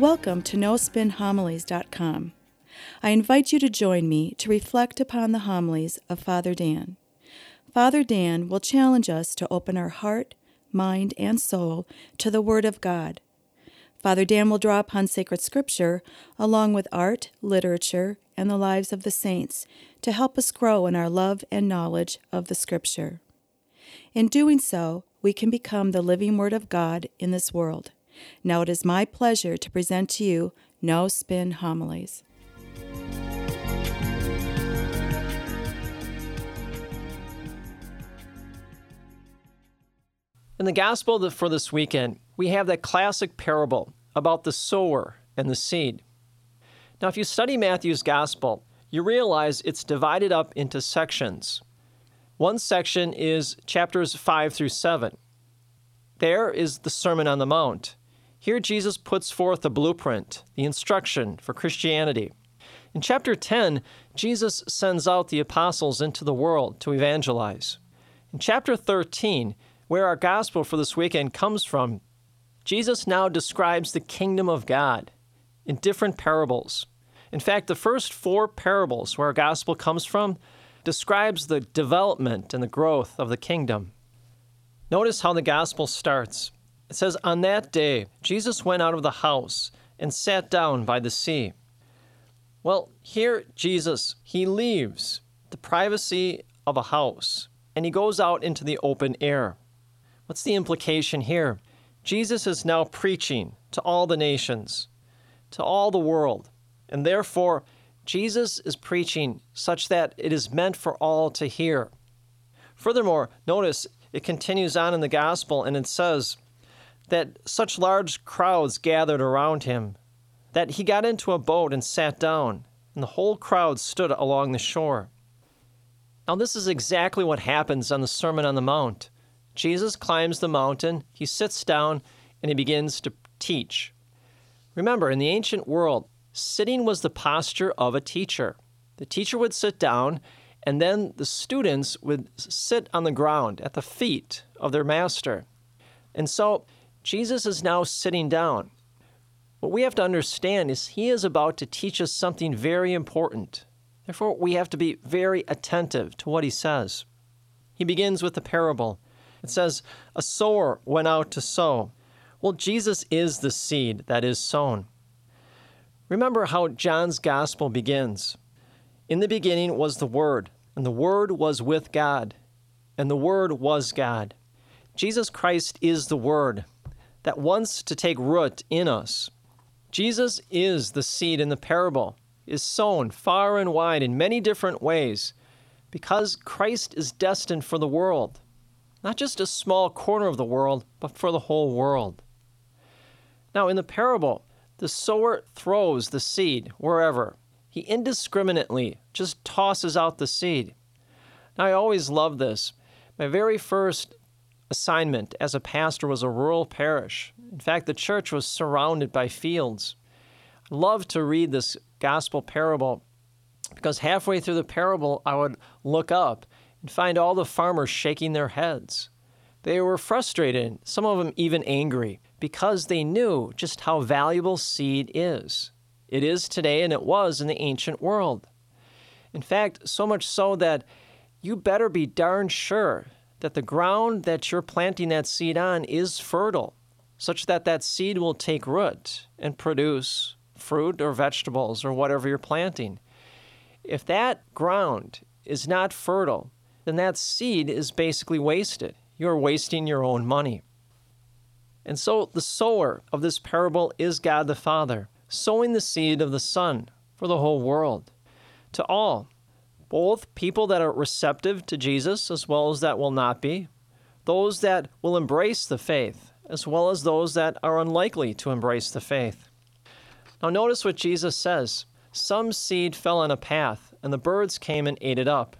Welcome to NoSpinHomilies.com. I invite you to join me to reflect upon the homilies of Father Dan. Father Dan will challenge us to open our heart, mind, and soul to the Word of God. Father Dan will draw upon sacred scripture along with art, literature, and the lives of the saints to help us grow in our love and knowledge of the scripture. In doing so, we can become the living Word of God in this world. Now it is my pleasure to present to you No Spin Homilies. In the gospel for this weekend, we have that classic parable about the sower and the seed. Now, if you study Matthew's gospel, you realize it's divided up into sections. One section is chapters 5 through 7. There is the Sermon on the Mount. Here Jesus puts forth the blueprint, the instruction for Christianity. In chapter 10, Jesus sends out the apostles into the world to evangelize. In chapter 13, where our gospel for this weekend comes from, Jesus now describes the kingdom of God in different parables. In fact, the first 4 parables where our gospel comes from describes the development and the growth of the kingdom. Notice how the gospel starts. It says, "On that day, Jesus went out of the house and sat down by the sea." Well, here Jesus, he leaves the privacy of a house and he goes out into the open air. What's the implication here? Jesus is now preaching to all the nations, to all the world, and therefore Jesus is preaching such that it is meant for all to hear. Furthermore, notice it continues on in the gospel and it says that such large crowds gathered around him that he got into a boat and sat down, and the whole crowd stood along the shore. Now this is exactly what happens on the Sermon on the Mount. Jesus climbs the mountain, he sits down, and he begins to teach. Remember, in the ancient world, sitting was the posture of a teacher. The teacher would sit down, and then the students would sit on the ground at the feet of their master. And so, Jesus is now sitting down. What we have to understand is he is about to teach us something very important. Therefore, we have to be very attentive to what he says. He begins with the parable. It says, "A sower went out to sow." Well, Jesus is the seed that is sown. Remember how John's gospel begins. "In the beginning was the Word, and the Word was with God, and the Word was God." Jesus Christ is the Word that wants to take root in us. Jesus is the seed in the parable, is sown far and wide in many different ways, because Christ is destined for the world. Not just a small corner of the world, but for the whole world. Now, in the parable, the sower throws the seed wherever. He indiscriminately just tosses out the seed. Now, I always love this. My very first assignment as a pastor was a rural parish. In fact, the church was surrounded by fields. I love to read this gospel parable because halfway through the parable, I would look up and find all the farmers shaking their heads. They were frustrated, some of them even angry, because they knew just how valuable seed is. It is today, and it was in the ancient world. In fact, so much so that you better be darn sure that the ground that you're planting that seed on is fertile, such that that seed will take root and produce fruit or vegetables or whatever you're planting. If that ground is not fertile, then that seed is basically wasted. You're wasting your own money. And so the sower of this parable is God the Father, sowing the seed of the Son for the whole world, to all, both people that are receptive to Jesus as well as that will not be, those that will embrace the faith as well as those that are unlikely to embrace the faith. Now notice what Jesus says. Some seed fell on a path, and the birds came and ate it up.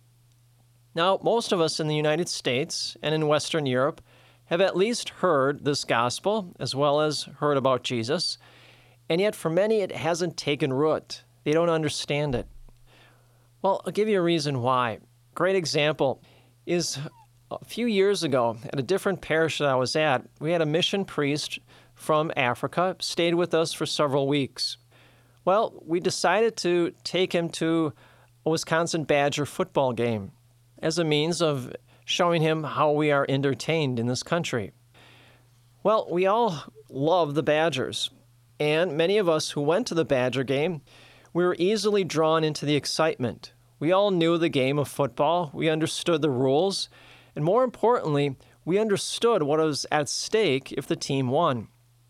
Now, most of us in the United States and in Western Europe have at least heard this gospel as well as heard about Jesus, and yet for many it hasn't taken root. They don't understand it. Well, I'll give you a reason why. Great example is a few years ago at a different parish that I was at, we had a mission priest from Africa stayed with us for several weeks. Well, we decided to take him to a Wisconsin Badger football game as a means of showing him how we are entertained in this country. Well, we all love the Badgers, and many of us who went to the Badger game, we were easily drawn into the excitement. We all knew the game of football, we understood the rules, and more importantly, we understood what was at stake if the team won.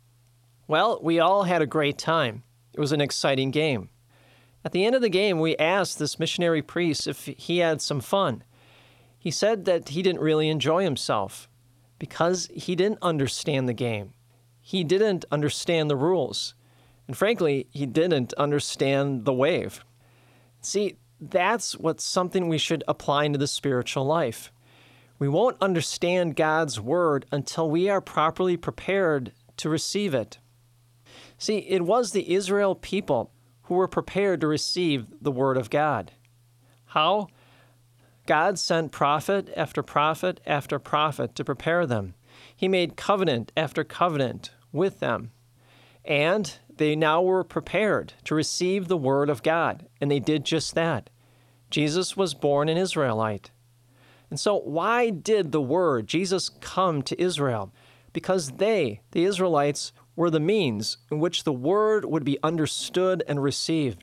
Well, we all had a great time. It was an exciting game. At the end of the game, we asked this missionary priest if he had some fun. He said that he didn't really enjoy himself because he didn't understand the game. He didn't understand the rules. And frankly, he didn't understand the wave. See, that's what's something we should apply into the spiritual life. We won't understand God's word until we are properly prepared to receive it. See, it was the Israel people who were prepared to receive the word of God. How? God sent prophet after prophet after prophet to prepare them. He made covenant after covenant with them. And they now were prepared to receive the word of God, and they did just that. Jesus was born an Israelite. And so why did the word, Jesus, come to Israel? Because they, the Israelites, were the means in which the word would be understood and received.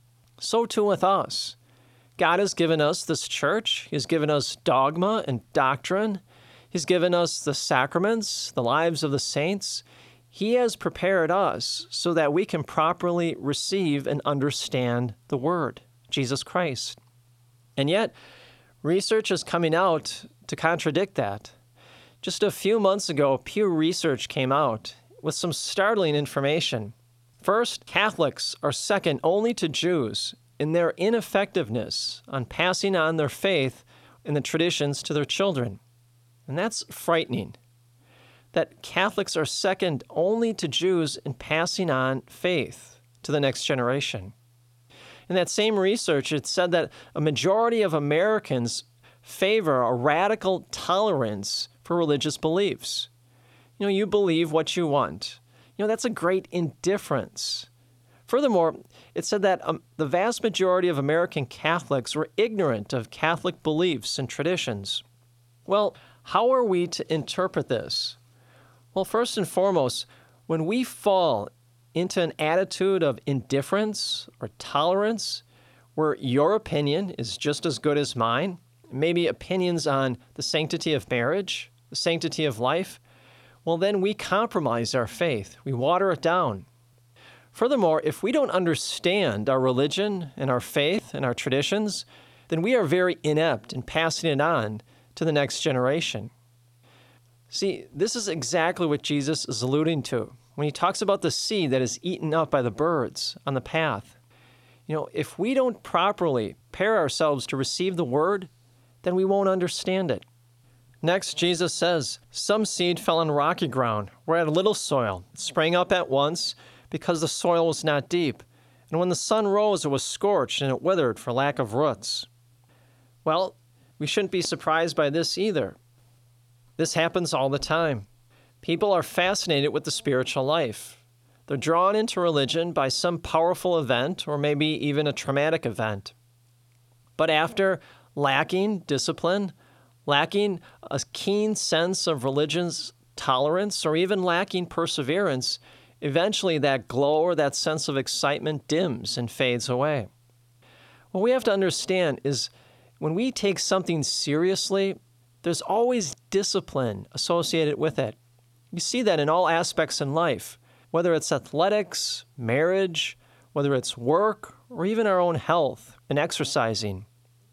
So too with us. God has given us this church. He has given us dogma and doctrine. He's given us the sacraments, the lives of the saints. He has prepared us so that we can properly receive and understand the word, Jesus Christ. And yet, research is coming out to contradict that. Just a few months ago, Pew Research came out with some startling information. First, Catholics are second only to Jews in their ineffectiveness on passing on their faith and the traditions to their children. And that's frightening, that Catholics are second only to Jews in passing on faith to the next generation. In that same research, it said that a majority of Americans favor a radical tolerance for religious beliefs. You believe what you want. That's a great indifference. Furthermore, it said that the vast majority of American Catholics were ignorant of Catholic beliefs and traditions. Well, how are we to interpret this? Well, first and foremost, when we fall into an attitude of indifference or tolerance, where your opinion is just as good as mine, maybe opinions on the sanctity of marriage, the sanctity of life, well, then we compromise our faith. We water it down. Furthermore, if we don't understand our religion and our faith and our traditions, then we are very inept in passing it on to the next generation. See, this is exactly what Jesus is alluding to when he talks about the seed that is eaten up by the birds on the path. If we don't properly prepare ourselves to receive the word, then we won't understand it. Next, Jesus says, some seed fell on rocky ground, where it had little soil. It sprang up at once because the soil was not deep. And when the sun rose, it was scorched and it withered for lack of roots. Well, we shouldn't be surprised by this either. This happens all the time. People are fascinated with the spiritual life. They're drawn into religion by some powerful event or maybe even a traumatic event. But after lacking discipline, lacking a keen sense of religion's tolerance, or even lacking perseverance, eventually that glow or that sense of excitement dims and fades away. What we have to understand is when we take something seriously, there's always discipline associated with it. You see that in all aspects in life, whether it's athletics, marriage, whether it's work, or even our own health and exercising.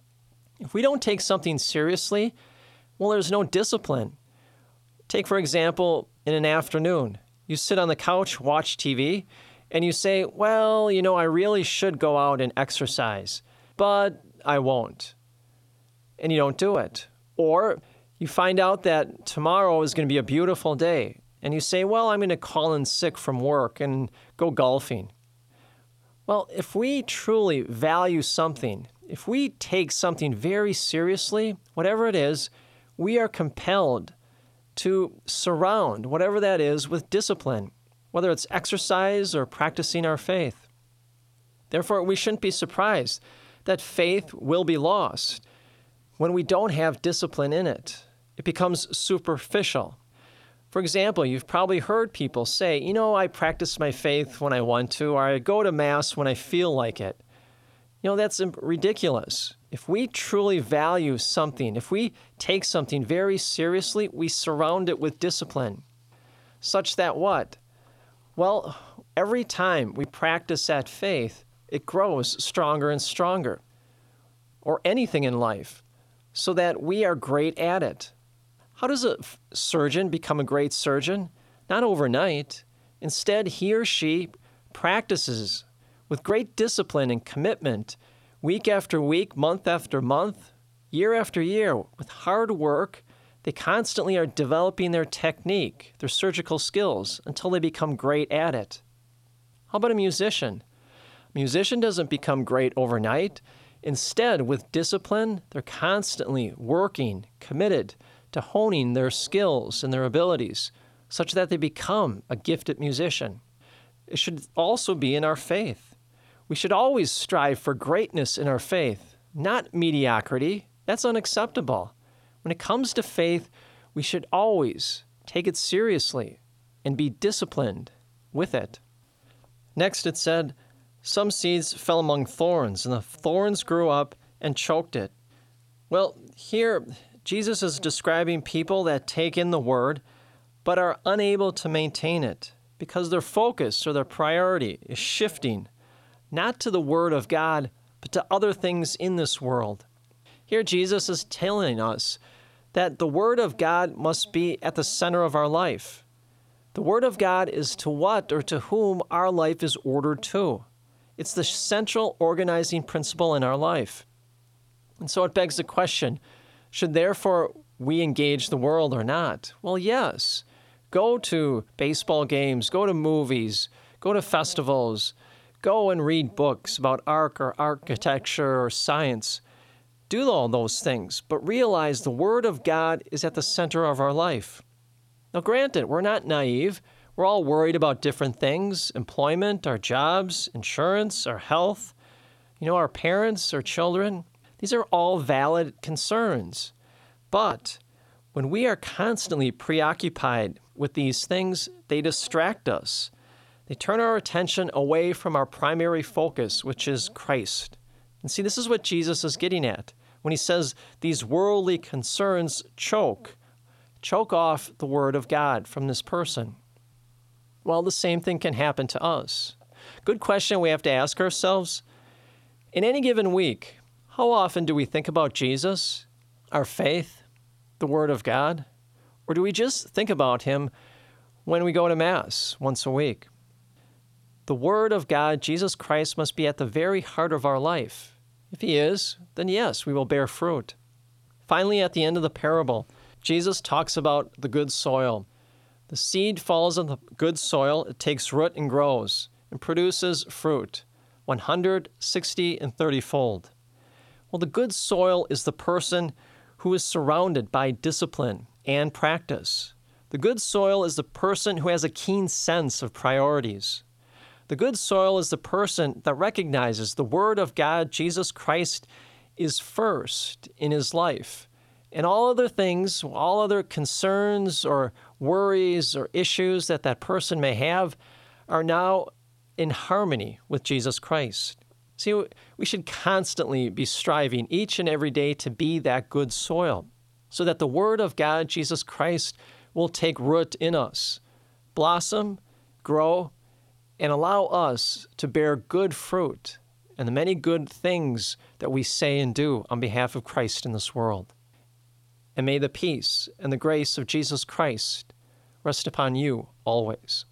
If we don't take something seriously, well, there's no discipline. Take, for example, in an afternoon, you sit on the couch, watch TV, and you say, well, I really should go out and exercise, but I won't. And you don't do it. Or you find out that tomorrow is going to be a beautiful day, and you say, well, I'm going to call in sick from work and go golfing. Well, if we truly value something, if we take something very seriously, whatever it is, we are compelled to surround whatever that is with discipline. whether it's exercise or practicing our faith. Therefore, we shouldn't be surprised that faith will be lost when we don't have discipline in it. It becomes superficial. For example, you've probably heard people say, I practice my faith when I want to, or I go to Mass when I feel like it. That's ridiculous. If we truly value something, if we take something very seriously, we surround it with discipline. Such that what? Well, every time we practice that faith, it grows stronger and stronger. Or anything in life, so that we are great at it. How does a surgeon become a great surgeon? Not overnight. Instead, he or she practices with great discipline and commitment, week after week, month after month, year after year. With hard work, they constantly are developing their technique, their surgical skills, until they become great at it. How about a musician? A musician doesn't become great overnight. Instead, with discipline, they're constantly working, committed to honing their skills and their abilities, such that they become a gifted musician. It should also be in our faith. We should always strive for greatness in our faith, not mediocrity. That's unacceptable. When it comes to faith, we should always take it seriously and be disciplined with it. Next, it said, some seeds fell among thorns, and the thorns grew up and choked it. Well, here, Jesus is describing people that take in the word, but are unable to maintain it because their focus or their priority is shifting, not to the word of God, but to other things in this world. Here, Jesus is telling us that the word of God must be at the center of our life. The word of God is to what or to whom our life is ordered to. It's the central organizing principle in our life. And so it begs the question, should therefore we engage the world or not? Well, yes. Go to baseball games, go to movies, go to festivals, go and read books about art or architecture or science. Do all those things, but realize the Word of God is at the center of our life. Now, granted, we're not naive. We're all worried about different things, employment, our jobs, insurance, our health, our parents, our children. These are all valid concerns. But when we are constantly preoccupied with these things, they distract us. They turn our attention away from our primary focus, which is Christ. And see, this is what Jesus is getting at when he says these worldly concerns choke off the word of God from this person. Well, the same thing can happen to us. Good question we have to ask ourselves. In any given week, how often do we think about Jesus, our faith, the Word of God? Or do we just think about Him when we go to Mass once a week? The Word of God, Jesus Christ, must be at the very heart of our life. If He is, then yes, we will bear fruit. Finally, at the end of the parable, Jesus talks about the good soil. The seed falls on the good soil, it takes root and grows, and produces fruit, 100, 60, and 30-fold. Well, the good soil is the person who is surrounded by discipline and practice. The good soil is the person who has a keen sense of priorities. The good soil is the person that recognizes the Word of God, Jesus Christ, is first in his life. And all other things, all other concerns or worries or issues that person may have are now in harmony with Jesus Christ. See, we should constantly be striving each and every day to be that good soil so that the Word of God, Jesus Christ, will take root in us, blossom, grow, and allow us to bear good fruit and the many good things that we say and do on behalf of Christ in this world. And may the peace and the grace of Jesus Christ rest upon you always.